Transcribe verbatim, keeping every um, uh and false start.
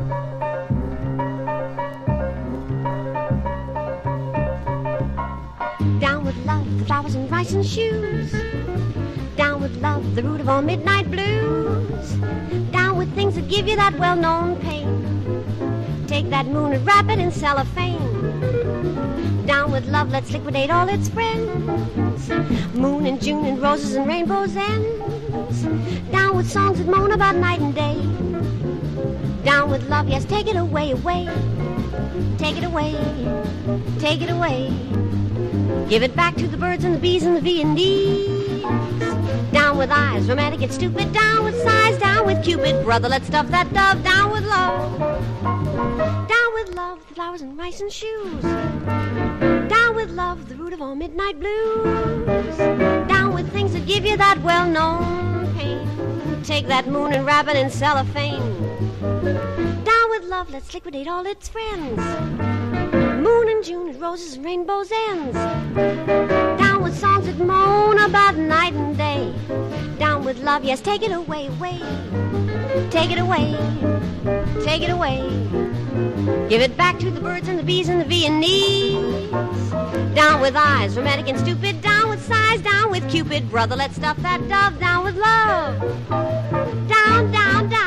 Down with love, the flowers and rice and shoes. Down with love, the root of all midnight blues. Down with things that give you that well-known pain. Take that moon and wrap it in cellophane. Down with love, let's liquidate all its friends. Moon and June and roses and rainbows ends. Down with songs that moan about night and day. Down with love, yes, take it away, away. Take it away, take it away. Give it back to the birds and the bees and the V and D's. Down with eyes, romantic and stupid. Down with sighs, down with Cupid. Brother, let's stuff that dove. Down with love. Down with love, the flowers and rice and shoes. Down with love, the root of all midnight blues. Down with things that give you that well-known pain. Take that moon and wrap it in cellophane. Down with love, let's liquidate all its friends. Moon and June and roses and rainbows ends. Down with songs that moan about night and day. Down with love, yes, take it away, away. Take it away, take it away. Give it back to the birds and the bees and the Viennese. Down with eyes, romantic and stupid. Down with sighs, down with Cupid. Brother, let's stuff that dove. Down with love. Down, down, down.